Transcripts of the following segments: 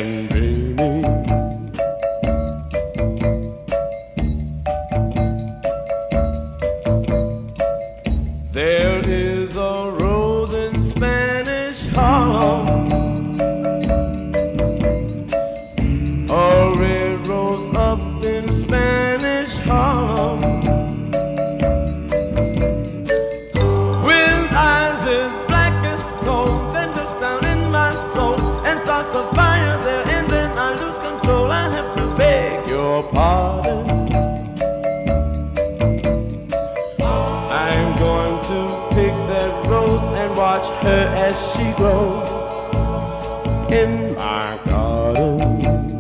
and dreaming. There is a rose in Spanish Harlem, a red rose up in Spanish Harlem, with eyes as black as coal, then looks down in my soul and starts a fire there, and then I lose control. I have to beg your pardon. I'm going to pick that rose and watch her as she grows in my garden.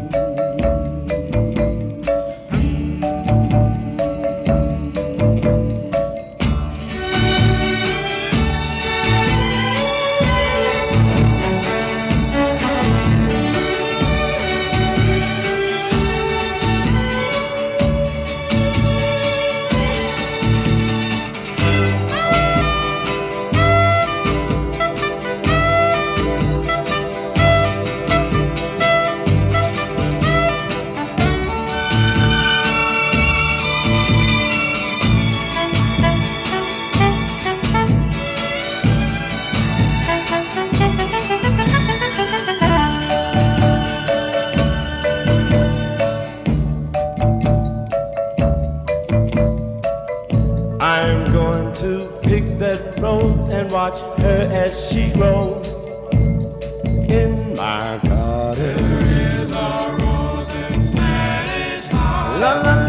I'm going to pick that rose and watch her as she grows in my garden. There is a rose in Spanish Harlem. La, la,